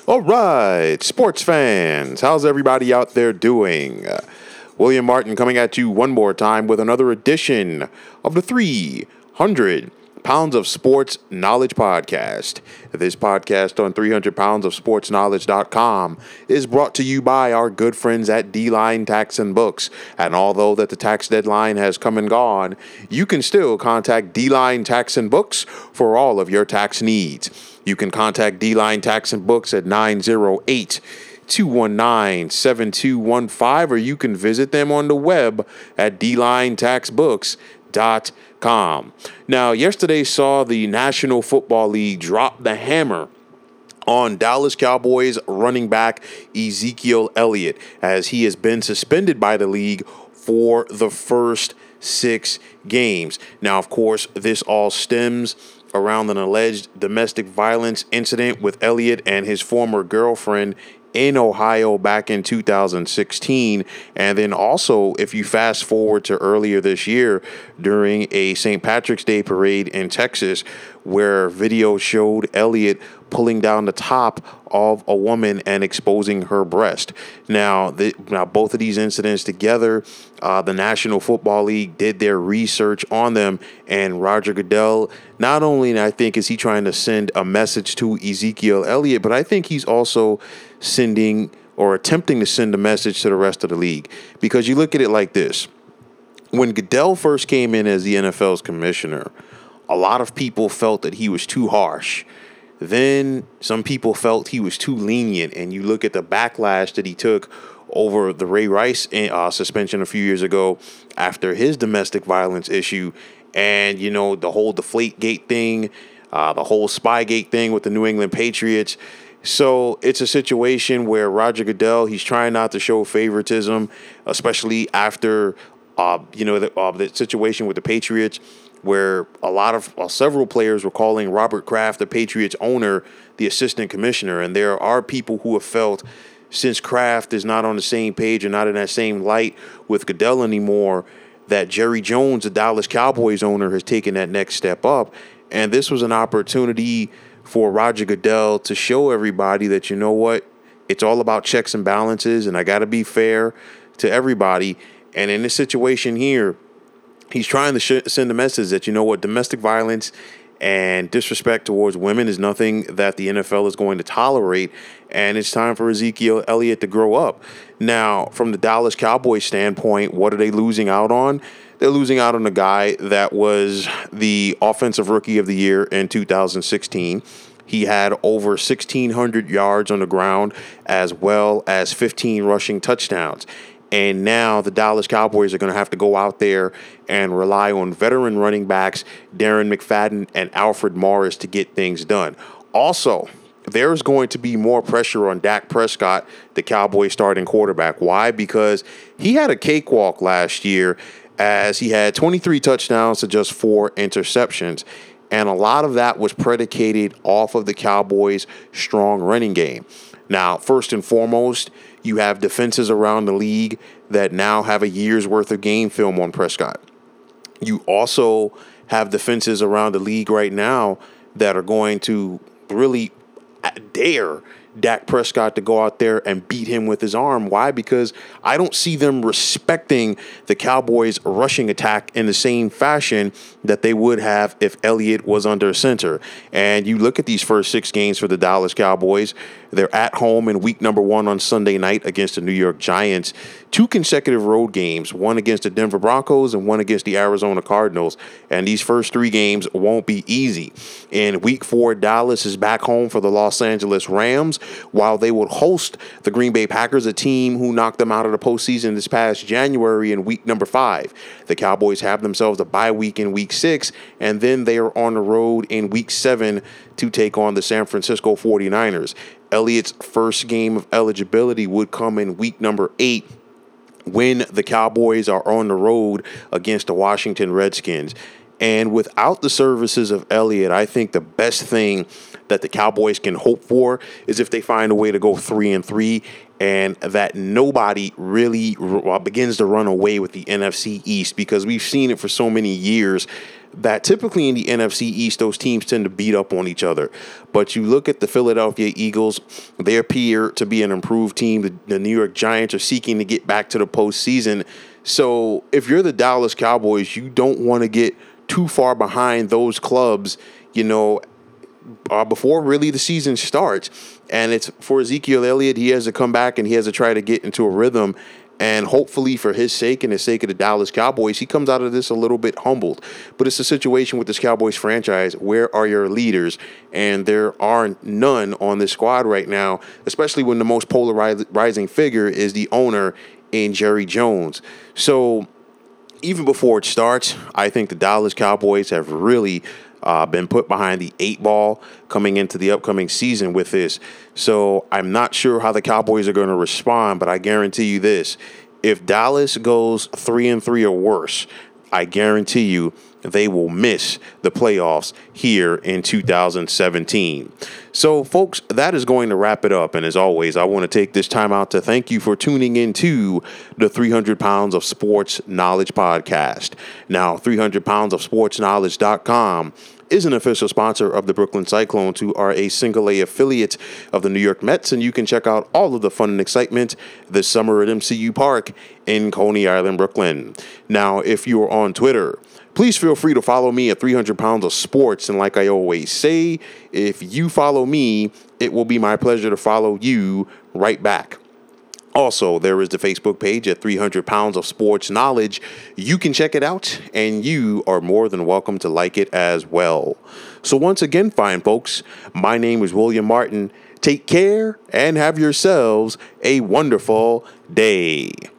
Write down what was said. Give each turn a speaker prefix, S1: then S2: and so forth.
S1: All right, sports fans, how's everybody out there doing? William Martin coming at you one more time with another edition of the 300 Pounds of Sports Knowledge Podcast. This podcast on 300poundsofsportsknowledge.com is brought to you by our good friends at D-Line Tax and Books. And although that the tax deadline has come and gone, you can still contact D-Line Tax and Books for all of your tax needs. You can contact D-Line Tax and Books at 908-219-7215, or you can visit them on the web at dlinetaxbooks.com. Now, yesterday saw the National Football League drop the hammer on Dallas Cowboys running back Ezekiel Elliott, as he has been suspended by the league for the first 6 games. Now, of course, this all stems around an alleged domestic violence incident with Elliott and his former girlfriend in Ohio back in 2016. And then also, if you fast forward to earlier this year during a St. Patrick's Day parade in Texas, where video showed Elliott pulling down the top of a woman and exposing her breast. Now both of these incidents together, the National Football League did their research on them, and Roger Goodell, not only, I think, is he trying to send a message to Ezekiel Elliott, but I think he's also sending or attempting to send a message to the rest of the league. Because you look at it like this. When Goodell first came in as the NFL's commissioner, a lot of people felt that he was too harsh. Then some people felt he was too lenient, and you look at the backlash that he took over the Ray Rice suspension a few years ago after his domestic violence issue, and, you know, the whole Deflategate thing, the whole Spygate thing with the New England Patriots. So it's a situation where Roger Goodell, he's trying not to show favoritism, especially after, the situation with the Patriots, where several players were calling Robert Kraft, the Patriots owner, the assistant commissioner. And there are people who have felt, since Kraft is not on the same page and not in that same light with Goodell anymore, that Jerry Jones, the Dallas Cowboys owner, has taken that next step up. And this was an opportunity for Roger Goodell to show everybody that, you know what, it's all about checks and balances, and I got to be fair to everybody. And in this situation here, he's trying to send a message that, you know what, domestic violence and disrespect towards women is nothing that the NFL is going to tolerate, and it's time for Ezekiel Elliott to grow up. Now, from the Dallas Cowboys standpoint, what are they losing out on? They're losing out on a guy that was the Offensive Rookie of the Year in 2016. He had over 1,600 yards on the ground, as well as 15 rushing touchdowns. And now the Dallas Cowboys are going to have to go out there and rely on veteran running backs Darren McFadden and Alfred Morris to get things done. Also, there's going to be more pressure on Dak Prescott, the Cowboys starting quarterback. Why? Because he had a cakewalk last year, as he had 23 touchdowns to just 4 interceptions. And a lot of that was predicated off of the Cowboys' strong running game. Now, first and foremost, you have defenses around the league that now have a year's worth of game film on Prescott. You also have defenses around the league right now that are going to really dare Dak Prescott to go out there and beat him with his arm. Why? Because I don't see them respecting the Cowboys' rushing attack in the same fashion that they would have if Elliott was under center. And you look at these first 6 games for the Dallas Cowboys. They're at home in week number 1 on Sunday night against the New York Giants. 2 consecutive road games, one against the Denver Broncos and one against the Arizona Cardinals. And these first 3 games won't be easy. In week 4, Dallas is back home for the Los Angeles Rams, while they would host the Green Bay Packers, a team who knocked them out of the postseason this past January in week number 5. The Cowboys have themselves a bye week in week 6, and then they are on the road in week 7 to take on the San Francisco 49ers. Elliott's first game of eligibility would come in week number 8, when the Cowboys are on the road against the Washington Redskins. And without the services of Elliott, I think the best thing that the Cowboys can hope for is if they find a way to go 3-3 and that nobody really begins to run away with the NFC East, because we've seen it for so many years that typically in the NFC East, those teams tend to beat up on each other. But you look at the Philadelphia Eagles, they appear to be an improved team. The New York Giants are seeking to get back to the postseason. So if you're the Dallas Cowboys, you don't want to get too far behind those clubs, before really the season starts. And it's for Ezekiel Elliott, he has to come back and he has to try to get into a rhythm. And hopefully for his sake and the sake of the Dallas Cowboys, he comes out of this a little bit humbled. But it's a situation with this Cowboys franchise. Where are your leaders? And there are none on this squad right now, especially when the most polarizing figure is the owner in Jerry Jones. So even before it starts, I think the Dallas Cowboys have really been put behind the 8 ball coming into the upcoming season with this. So I'm not sure how the Cowboys are going to respond, but I guarantee you this. If Dallas goes 3-3 or worse, I guarantee you they will miss the playoffs here in 2017. So, folks, that is going to wrap it up. And as always, I want to take this time out to thank you for tuning into the 300 Pounds of Sports Knowledge podcast. Now, 300poundsofsportsknowledge.com is an official sponsor of the Brooklyn Cyclones, who are a single A affiliate of the New York Mets, and you can check out all of the fun and excitement this summer at MCU Park in Coney Island, Brooklyn. Now, if you are on Twitter, please feel free to follow me at 300 Pounds of Sports, and like I always say, if you follow me, it will be my pleasure to follow you right back. Also, there is the Facebook page at 300 Pounds of Sports Knowledge. You can check it out, and you are more than welcome to like it as well. So once again, fine folks, my name is William Martin. Take care and have yourselves a wonderful day.